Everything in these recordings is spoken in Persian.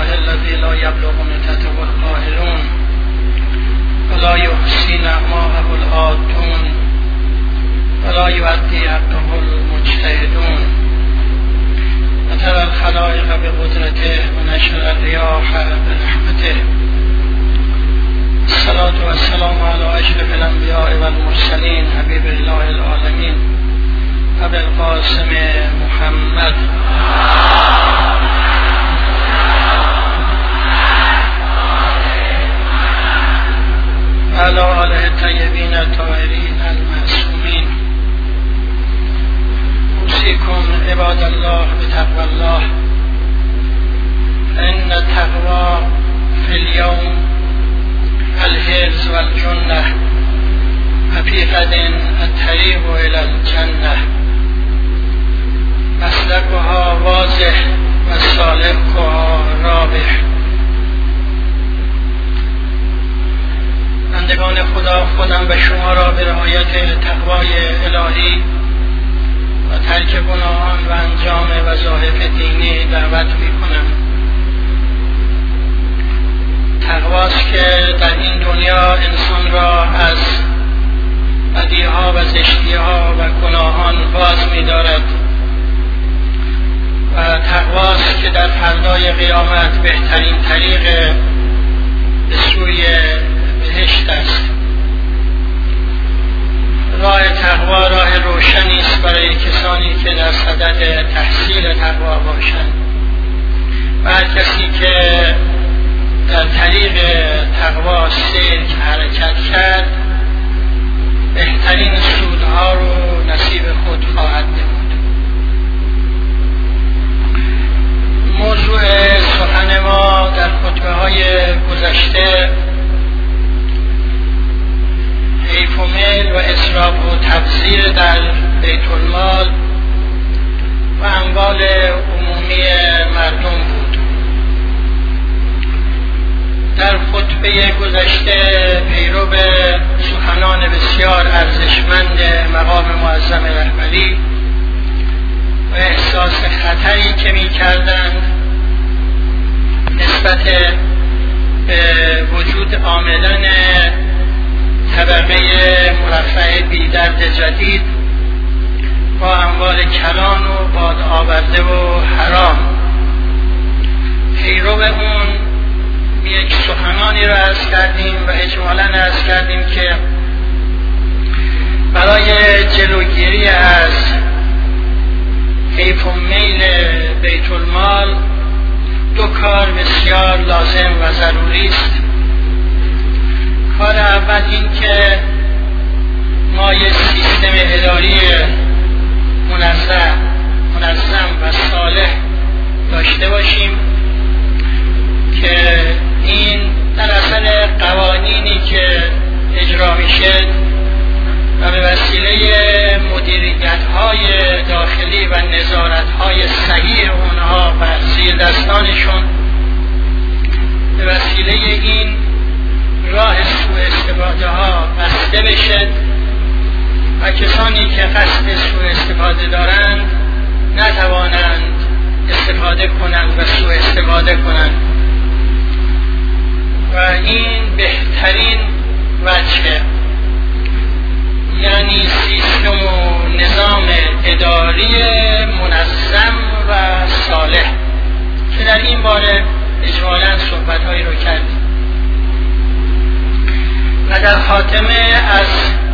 الله الذي لا يبلغ مدته القائلون ولا يحصي نعماه العادون ولا يؤدي حقه المجتهدون وترى الخلائق بقدرته ونشر الرياح برحمته. الصلاة والسلام على أشرف الأنبياء والمرسلين حبيب الله العالمين أبي القاسم محمد وعلى آله الطيبين الطاهرين المعصومين. أوصيكم عباد الله بتقوى الله، فإن التقوى في اليوم الحرز والجنة وفي غد الطريق إلى الجنة، مسلكها واضح و سالکها رابح. بندگان خدا، خودم به شما را به رعایت تقوای الهی و ترک گناهان و انجام وظایف دینی دعوت می‌کنم. تقواست که در این دنیا انسان را از بدیها و زشتیها و گناهان باز می‌دارد و تقواست که در فردای قیامت بهترین طریق به سوی بهشت است. راه تقوا راه روشنی است برای کسانی که در صدد تحصیل تقوا باشند و هر کسی که در طریق تقوا سیر حرکت کرد بهترین سودها رو نصیب خود خواهد نمود. موضوع سخن ما در خطبه‌های گذشته حیف و میل و اسراف و تبذیر در بیت المال و اموال عمومی مردم بود. در خطبه گذشته پیرو به سخنان بسیار ارزشمند مقام معظم رهبری و احساس خطری که می کردند نسبت به وجود عاملان طبقه مرفه بیدرد جدید با اموال کلان و باد آورده و حرام، پیرو اون یک سخنانی را عرض کردیم و اجمالاً عرض کردیم که برای جلوگیری از حیف و میل بیت المال دو کار بسیار لازم و ضروری است. کار اول این که ما یک سیستم اداری منظم و صالح داشته باشیم که این در اثر قوانینی که اجرا میشه و به وسیله مدیریت‌های داخلی و نظارت‌های صحیح اونها بر زیر دستانشون به وسیله این راه سوء استفاده ها بسته بشه و کسانی که قصد سوء استفاده دارند نتوانند استفاده کنند و سوء استفاده کنند و این بهترین وجه، یعنی سیستم و نظام اداری منظم و صالح که در این باره اجمالاً صحبت‌هایی رو کردیم و در خاتمه از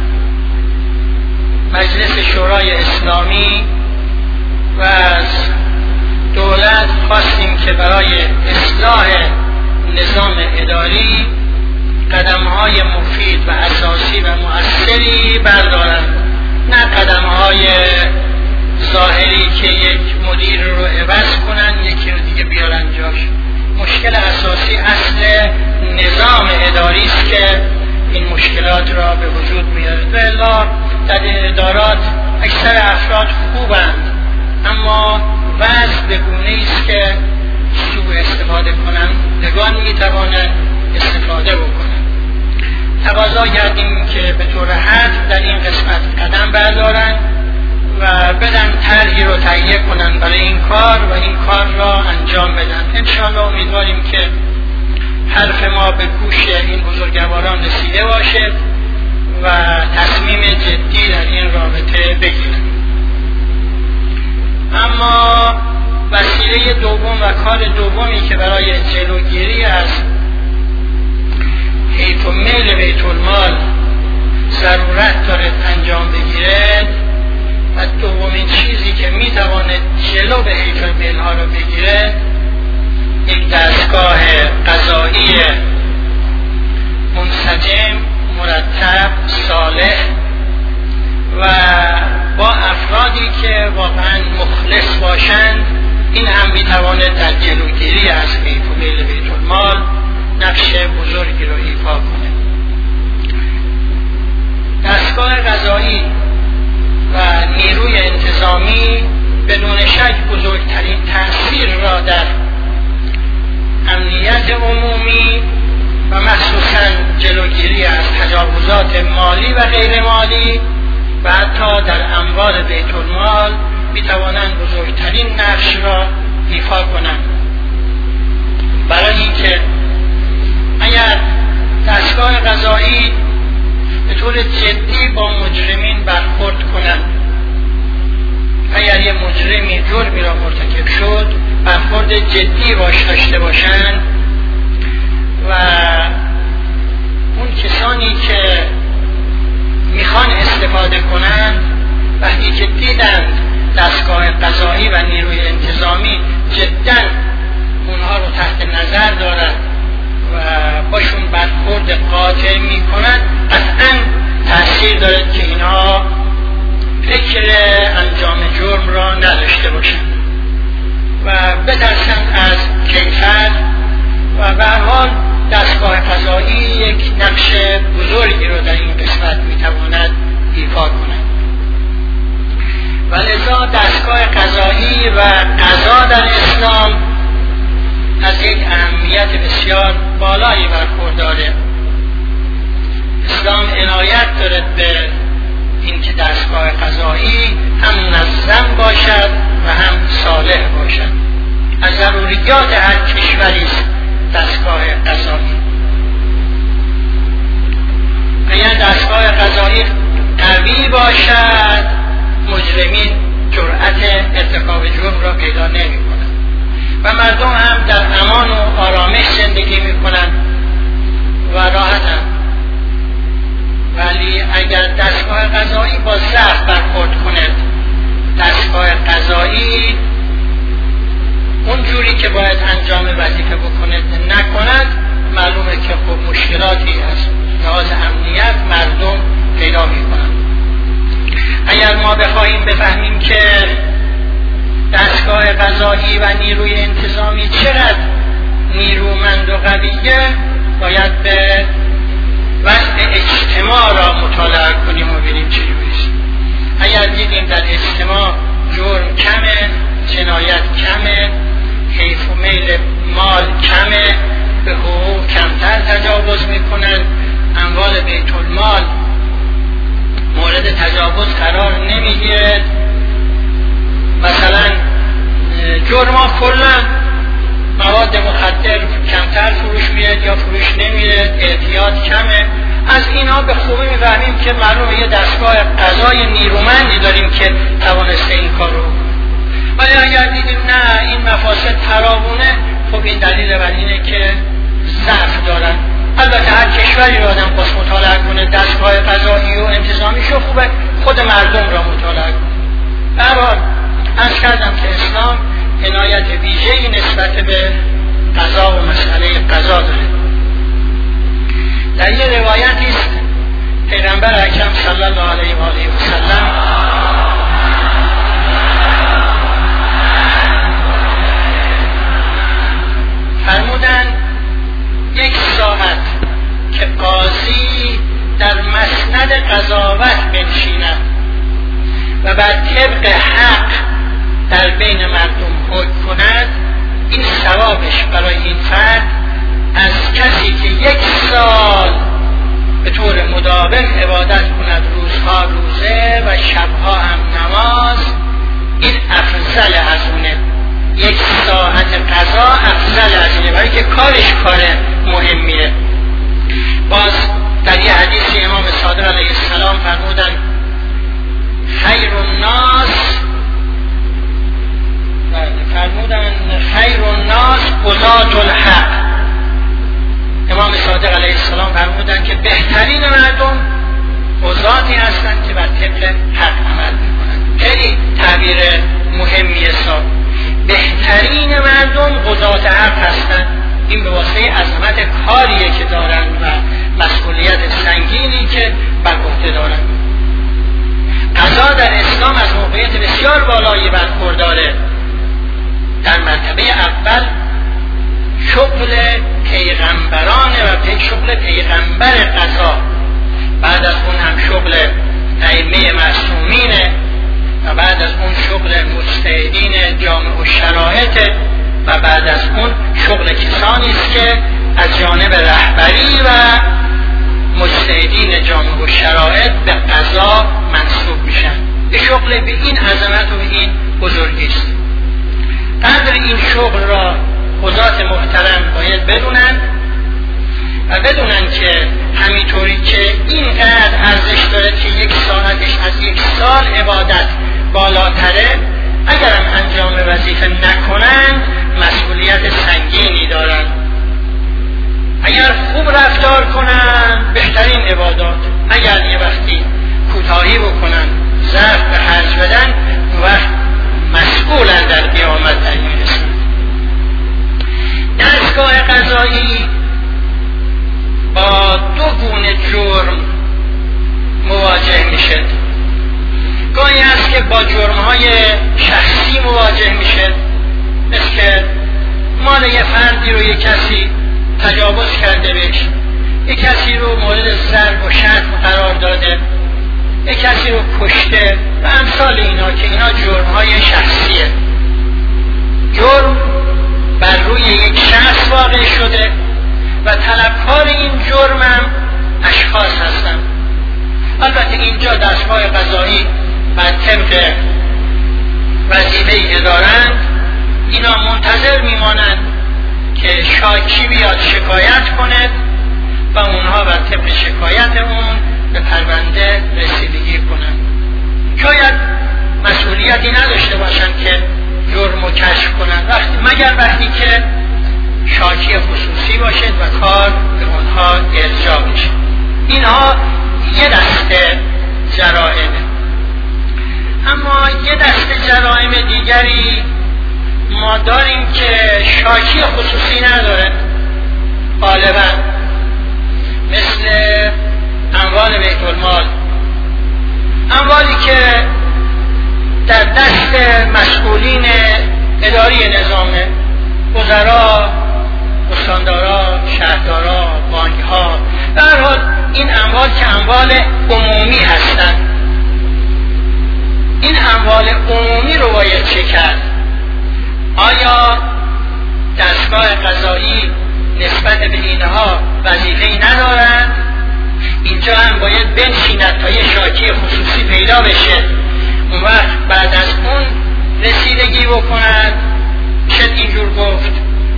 مجلس شورای اسلامی و از دولت خواستیم که برای اصلاح نظام اداری قدم‌های مفید و اساسی و مؤثری بردارند، نه قدم‌های ظاهری که یک مدیر رو عوض کنن یکی رو دیگه بیارن جاش. مشکل اساسی اصل نظام اداری است که این مشکلات را به وجود میاره. والا در ادارات اکثر افراد خوبند اما وضع به گونه‌ای است که سوء استفاده کنندگان میتوانند استفاده بکنند. تقاضا کردیم که به طور حتم در این قسمت قدم بردارند و بدن طرحی رو تهیه کنن برای این کار و این کار را انجام بدن. انشاءالله امیدواریم که حرف ما به گوش این بزرگواران رسیده باشه و تصمیم جدی در این رابطه بگیرن. اما وسیله دوم و کار دومی که برای جلوگیری از حیف و میل بیت المال ضرورت دارد انجام بگیره و دومین چیزی که میتواند جلو به حیف میل ها رو بگیره یک دستگاه قضایی منسجم، مرتب، صالح و با افرادی که واقعا مخلص باشند. این هم میتواند در جلوگیری از حیف و میل بیت المال نقش بزرگی رو ایفا کنه. دستگاه قضایی و نیروی انتظامی بدون شک بزرگترین تأثیر را در امنیت عمومی و مخصوصاً جلوگیری از تجاوزات مالی و غیر مالی و حتی در اموال بیت المال میتوانند بزرگترین نقش را ایفا کنند. برای اینکه اگر دستگاه قضایی به طور جدی با مجرمین برخورد کنند، اگر یه مجرمی جرمی را مرتکب شد برخورد جدی باش داشته باشند و اون کسانی که میخوان استفاده کنند وقتی که دیدند دستگاه قضایی و نیروی انتظامی جدا اونها رو تحت نظر دارد و باشون برخورد قاطع میکنند، قطعا تأثیر دارد که اینها فکر انجام جرم را نداشته باشند و بترسند از کیفر و به هر حال دستگاه قضایی یک نقش بزرگی رو در این قسمت میتواند ایفا کند. ولذا دستگاه قضایی و قضا در اسلام از یک اهمیت بسیار بالایی برخورداره. اسلام عنایت دارد به اینکه دستگاه قضایی هم منظم باشد و هم صالح باشد. از ضروریات هر کشوری است دستگاه قضایی. اگر دستگاه قضایی قوی باشد مجرمین جرأت ارتکاب جرم را پیدا نمی‌کنند و مردم هم در امان و آرامش زندگی می‌کنند و راحتند. ولی اگر دستگاه قضایی با ضعف برخورد کند، دستگاه قضایی اونجوری که باید انجام وظیفه بکند نکند، معلومه که خب مشکلاتی از لحاظ امنیت مردم پیدا می‌کنند. اگر ما بخواهیم بفهمیم که دستگاه قضایی و نیروی انتظامی چقدر نیرومند و قویه، باید به وضع اجتماع را مطالعه کنیم و ببینیم چجوریست. اگر دیدیم در اجتماع جرم کمه، جنایت کمه، حیف و میل مال کمه، به حقوق کمتر تجاوز میکنن، اموال بیت المال مورد تجاوز قرار نمیگیرد، مثلا جرما کلا مواد مخدر کمتر فروش میاد یا فروش نمیاد، اعتیاد کمه. از اینا به خوبی میفهمیم که معلومه یه دستگاه قضای نیرومندی داریم که توانسته این کار رو. ولی اگر دیدیم نه این مفاسد فراوونه، خب این دلیل بر اینه که ضعف دارن. البته هر کشوری رو آدم باز مطالعه کنه دستگاه قضایی و انتظامی شو خوبه، خود مردم را مطالعه کنه. به هر حال عرض کردم که اسلام عنایت ویژه‌ای نسبت به قضا و مسئله قضا داره. در یه روایتی است پیغمبر اکرم صلی الله علیه و آله و سلم فرمودن یک ساعت که قاضی در مسند قضاوت بنشیند و بر طبق حق در بین مردم حکم کند، این ثوابش برای این فرد از کسی که 1 سال به طور مداوم عبادت کند، روزها روزه و شبها هم نماز، افضل از اونه، یک ساعت قضا افضل از اینه، برای که کارش کار مهمیه. باز در یه حدیث امام صادق علیه السلام فرمودن خیر الناس قضاة الحق. امام صادق علیه السلام فرمودن که بهترین مردم قضاتی هستند که بر طبق حق عمل میکنند. خیلی تعبیر مهمی حساب. بهترین مردم قضات حق هستند. این به واسطه عظمت کاریه که دارن و مسئولیت سنگینی که بر عهده دارن. قضا در اسلام از موقعیت بسیار بالایی برخورداره. در مرتبه اول شغل پیغمبرانه و شغل پیغمبر قضا، بعد از اون هم شغل ائمه معصومینه و بعد از اون شغل مجتهدین جامع الشرایط و بعد از اون شغل کسانی است که از جانب رهبری و مجتهدین جامع الشرایط به قضا منصوب میشن. به شغل به این عظمت و به این بزرگی است. قدر این شغل را قضات محترم باید بدونن و بدونن که همینطوری که اینقدر ارزش داره که یک ساعتش از یک سال عبادت بالاتره، اگرم انجام وظیفه نکنن مسئولیت سنگینی دارن. اگر خوب رفتار کنن بهترین عبادات، اگر یه وقتی کوتاهی بکنن ضعف به خرج بدن و مسئولن در قیامت در میرسن. دستگاه قضایی با دو گونه جرم مواجه میشه. گاهی هست که با جرمهای شخصی مواجه میشه، مثل که مال یه فردی رو یه کسی تجاوز کرده بهش، یه کسی رو مورد ضرب و شتم قرار داده، یه کسی رو کشته و امثال اینا که اینا جرمهای شخصیه. جرم بر روی یک شخص واقع شده و طلبکار این جرم هم اشخاص هستن. البته اینجا دستگاه قضایی بر طبق وظیفه‌ای که دارند اینا منتظر میمانند که شاکی بیاد شکایت کنه و اونها بر طبق شکایت اون به پرونده رسیدگی کنند. شاید مسئولیتی نداشته باشند که جرم رو کشف کنند مگر وقتی که شاکی خصوصی باشد و کار به اونها ارجاع بشه. اینها یه دسته جرائمه. اما یه دسته جرائم دیگری ما داریم که شاکی خصوصی نداره، غالبا مثل اموال بیت المال، اموالی که در دست مسئولین اداری نظامه، وزرا، استاندارا، شهردارا، بانک‌ها. در هر حال این اموال که اموال عمومی هستند، این اموال عمومی رو باید چه کرد؟ آیا دستگاه قضایی نسبت به اینها وظیفه‌ای ندارند؟ اینجا هم باید بنشیند تا یه شاکی خصوصی پیدا بشه، اون وقت بعد از اون رسیدگی بکنند. شد اینجور گفت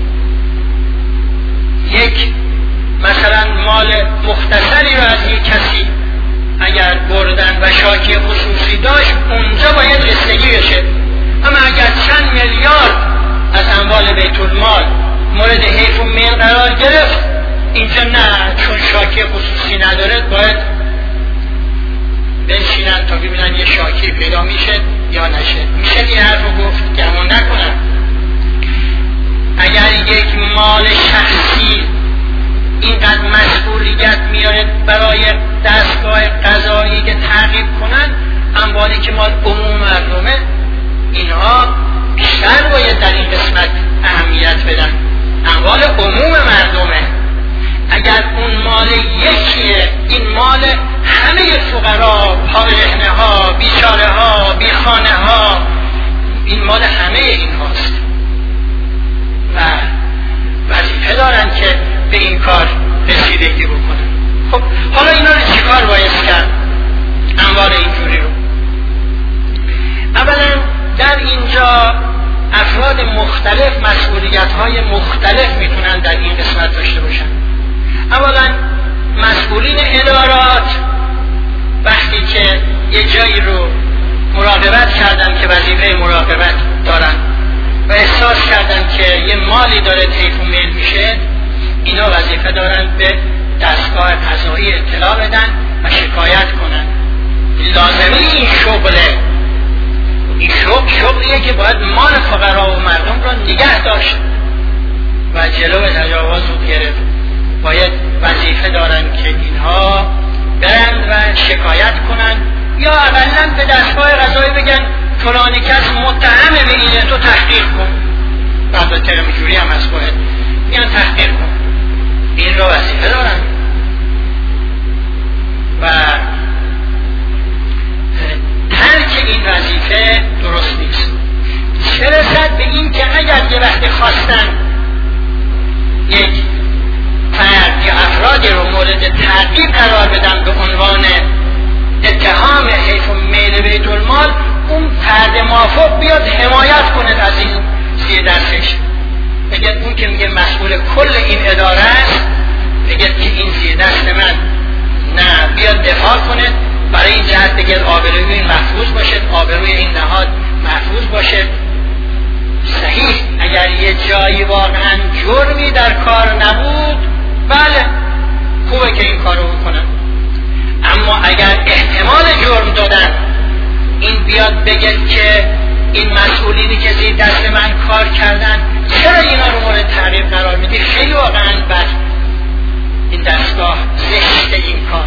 یک مثلا مال مختصری رو از یک کسی اگر بردن و شاکی خصوصی داشت، اونجا باید رسیدگی بشه. اما اگر چند میلیارد از اموال بیت المال مورد حیف و میل قرار گرفت، اینجا نه، چون شاکی خصوصی نداره باید بنشینن تا ببینن یه شاکی پیدا میشه یا نشه. میشه این حرف رو گفت گمان نکنن. اگر یک مال شخصی اینقدر مسئولیت میاره برای دستگاه قضایی که تعقیب کنن، اموالی که مال عموم مردمه، اینها بیشتر باید در این قسمت اهمیت بدن. اموال عموم مردمه. اگر اون مال یکیه، این مال همه فقرا، پارهنه ها، بیچاره ها، بیخانه ها، این مال همه این هاست و وظیفه دارن که افراد مختلف مسئولیت‌های مختلف میتونن در این قسمت داشته باشن. اولا مسئولین ادارات وقتی که یه جایی رو مراقبت کردن که وظیفه مراقبت دارن و احساس کردن که یه مالی داره طیف و میل میشه، اینا وظیفه دارن به دستگاه قضایی اطلاع بدن و شکایت کنن. لازمی این شغله، این شغلیه که باید مال فقرا و مردم را نگه داشت و جلو تجاوز رو گرفت. باید وظیفه دارن که اینها برن و شکایت کنن یا اولا به دستگاه قضایی بگن فلانی کس متهم به اینه، تو تحقیق کن. بعد ترم جوری هم هست، باید میان تحقیق کن. این را وظیفه دارن و ترک این وظیفه درست نیست. چه رسد به این که اگر یه وقت خواستن یک فرد یا افرادی رو مورد تعقیب قرار بدن به عنوان اتهام حیف و میل بیت المال، اون فرد موافق بیاد حمایت کنه از این زیر دستش، بگه اون که میگه مسئول کل این اداره است، بگه که این زیر دست من نه، بیاد دفاع کنه برای این جهت، بگه آبروی این محفوظ باشه، آبروی این نهاد محفوظ باشه. صحیح اگر یه جایی واقعا جرمی در کار نبود، بله خوبه که این کارو بکنن، اما اگر احتمال جرم دادن، این بیاد بگه که این مسئولینی که زیر دست من کار کردن چرا اینا رو مورد تعقیب قرار میدی، خیلی واقعا بد. این دستگاه زشت این کار،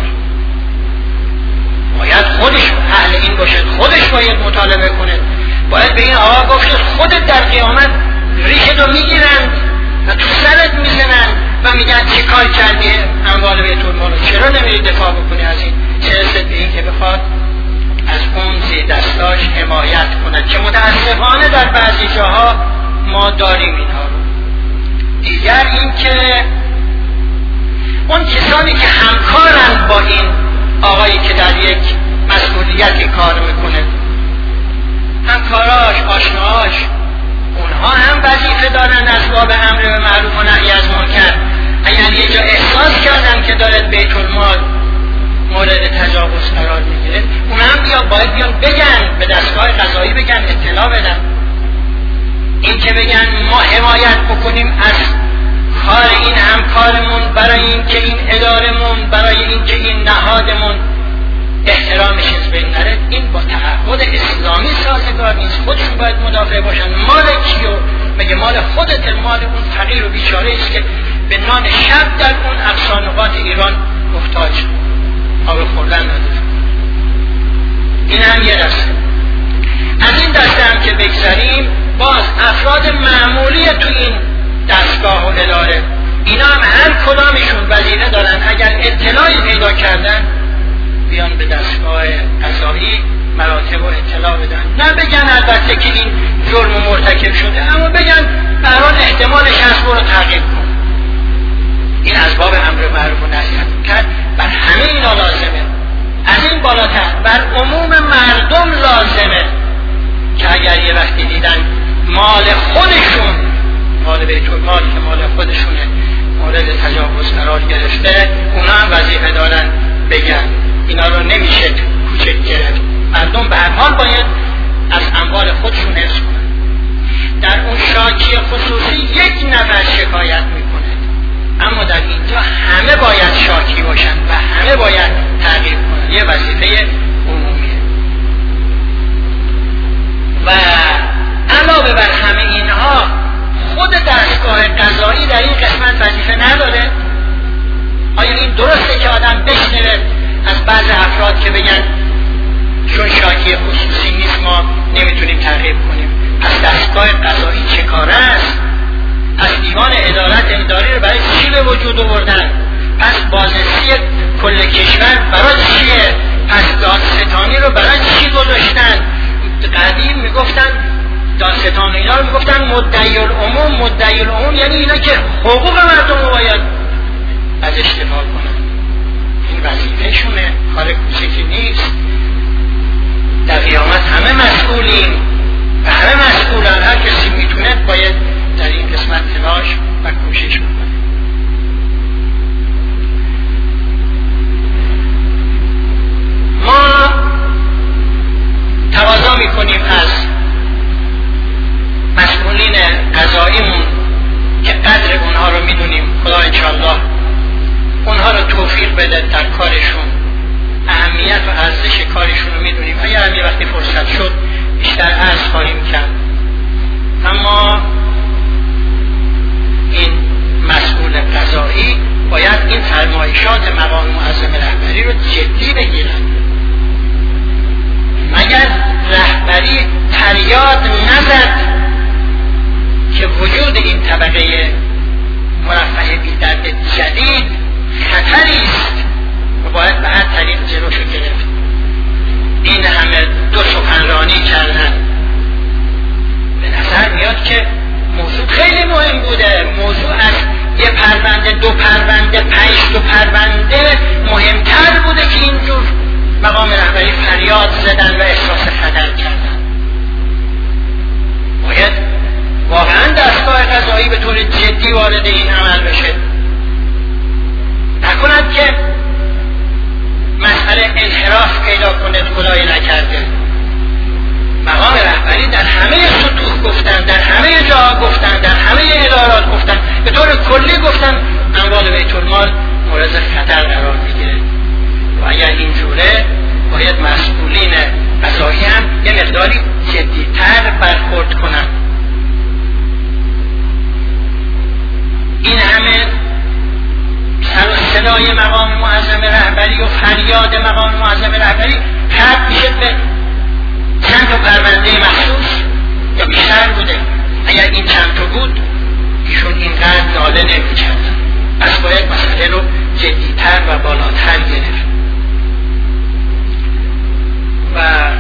باید خودش اهل این باشه، خودش باید مطالبه کنه، باید به این آقا گفت خودت در قیامت ریشتو میگیرن و تو سرت میزنن و میگن چه کار کردی اموال بیت المال، چرا نمیری دفاع بکنی از این؟ چه رسد به این که بخواد از اون زیر دستاش حمایت کنه که متاسفانه در بعضی جاها ما داریم اینها رو. دیگر این که اون کسانی که همکارن با این آقایی که در یک مسئولیتی کار میکنه، همکاراش، آشناهاش، اونها هم وظیفه دارن از باب امر به معروف و نهی از منکر. اگر یه جا احساس کردن که داره بیت المال مورد تجاوز قرار میگیره، اون هم باید بیان بگن، به دستگاه قضایی بگن، اطلاع بدن. این که بگن ما حمایت بکنیم از کار این همکارمون برای این که این ادارمون، برای این که این نهادمون احترامش از بین نره، این با تعهد اسلامی سازگار نیست. خودشون باید مدافع باشن. مال کیو؟ مگه مال خودت؟ مال اون فقیر و بیچاره است که به نان شب در اون اقصانقات ایران محتاج، آب خوردن نداره. این هم یه دسته. از این دسته هم که بگذاریم، باز افراد معمولی تو این دستگاه و اداره، اینا هم هر کدامشون وظیفه دارن اگر اطلاعی پیدا کردن بیان به دستگاه قضایی مراتب و اطلاع بدن. نه بگن البته که این جرم مرتکب شده، اما بگن برای احتمالش هست برو تعقیب کن. این از باب امر معروف و نهی از منکر بر همه اینا لازمه. از این بالاتر بر عموم مردم لازمه که اگر یه وقتی دیدن مال خودشون، مال بیت المال که مال خودشونه، مورد تجاوز قرار گرفته، اونا هم وظیفه دارن بگن. اینا رو نمیشه کوچک گرفت. مردم به هر حال باید از اموال خودشون حفظ کنن. در اون شاکی خصوصی یک نفر شکایت میکنه، اما در اینجا همه باید شاکی باشن و همه باید تعقیب کنن. یه وظیفه عمومیه. و علاوه بر همه اینها، خود دستگاه قضایی در این قسمت وظیفه نداره؟ آیا این درسته که آدم بشنوه از بعض افراد که بگن چون شاکی خصوصی نیست ما نمیتونیم تعقیب کنیم؟ پس دستگاه قضایی چه کاره است؟ از دیوان اداری رو برای چی به وجود آوردن؟ پس بازرسی کل کشور برای چیه؟ پس دادستانی رو برای چی گذاشتن؟ قدیم میگفتن دادستان اینا رو میگفتن مدعی العموم، یعنی اینا که حقوق مردم رو باید ازش دفاع کنن. این وظیفه شونه، کار کوچکی نیست. در قیامت همه مسئولیم و همه مسئولان. هر کسی میتونه با توفیق بده در کارشون. اهمیت و ارزش کارشون رو میدونیم، اگر هم یه وقتی فرصت شد بیشتر عرض خواهیم کرد. اما این مسئول قضایی باید این فرمایشات مقام معظم رهبری رو جدی بگیرن. مگر رهبری فریاد نزد که وجود این طبقه مرفه بی درد جدید خطری است و باید به هر طریق جلوشو گرفت. این همه دو سخنرانی کردن، به نظر میاد که موضوع خیلی مهم بوده. موضوع از یه پرونده، دو پرونده، 5 پرونده مهمتر بوده که اینجور مقام رهبری فریاد زدن و احساس خطر کردن. باید واقعا دستگاه قضایی به طور جدی وارد این عمل بشه، نکند که مسئله انحراف پیدا کنه خدای نکرده. مقام رهبری در همه سطوح گفتن، در همه جاها گفتن، در همه ادارات گفتن، به طور کلی گفتن اموال بیت المال مورد خطر قرار میگیره و اگر اینجوره باید مسئولین قضایی هم یه مقداری جدی‌تر برخورد کنن. این همه سر و صدای مقام معظم رهبری و فریاد مقام معظم رهبری خط میشه به چند تا پرونده مخصوص یا بیشتر بوده. اگر این چند تا بود ایشون اینقدر ناله نمی‌کردن. پس باید مسئله رو جدی‌تر و بالاتر گرفت و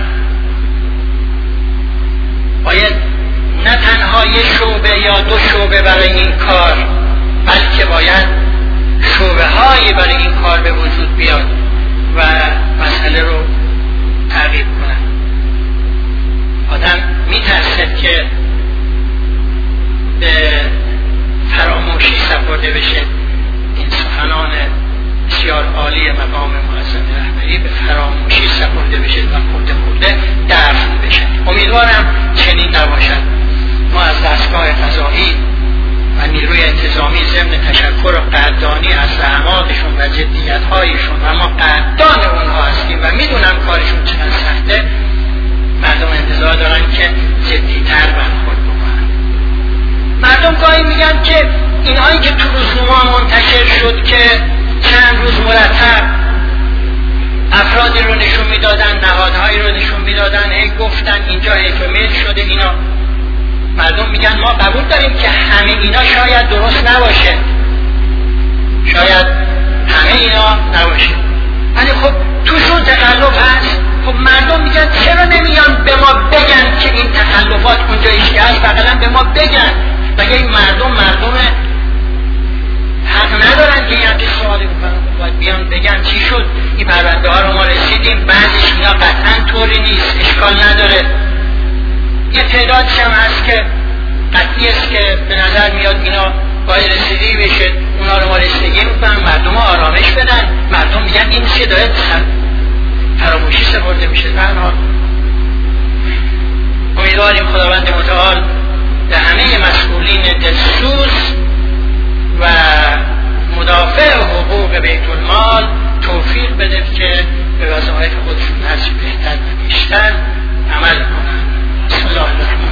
باید نه تنها یک شعبه یا 2 شعبه برای این کار، بلکه باید شعبه هایی برای این کار به وجود بیاد و مسئله رو تعقیب کنن. آدم میترسد که به فراموشی سپرده بشه. این سخنان بسیار عالی مقام معظم رهبری به فراموشی سپرده بشه و خورده دفن بشه. امیدوارم چنین نباشد. ما از دستگاه قضایی و نیروی انتظامی ضمن تشکر و قدردانی از زحماتشون و جدیت‌هایشون و ما قدردان اونها هستیم و میدونم کارشون چقدر سخته، مردم انتظار دارن که جدی‌تر برخورد بکنن. مردم گاهی میگن که اینهایی که تو روزنامه منتشر شد که چند روز مرتب افرادی رو نشون میدادن، نهادهایی رو نشون میدادن، گفتن اینجا حکمیت شده اینا. مردم میگن ما قبول داریم که همه اینا شاید درست نباشه، شاید همه اینا نباشه، ولی خب توشون تقلب هست. خب مردم میگن چرا نمیان به ما بگن که این تقلبات اونجا ایشی هست، فقط به ما بگن. مگه این مردم حق ندارن که این همچه سوالی بکنن؟ باید بیان بگن چی شد، این پرونده ها رو ما رسیدیم، بعضش اینا قطعا طوری نیست، اشکال نداره. یه تعدادش هم هست که قطعی است که به نظر میاد اینا باید رسیدگی بشه، اونا رو ما رسیدگی میکنن، مردم ها آرامش بدن. مردم میگن این چیه داره فراموشی سپرده میشه. امیدواریم خداوند متعال به همه مسئولین دلسوز و مدافع حقوق بیت المال توفیق بده که به وظایف خودشون هرچی بهتر و بیشتر عمل کنن. بسم الله الرحمن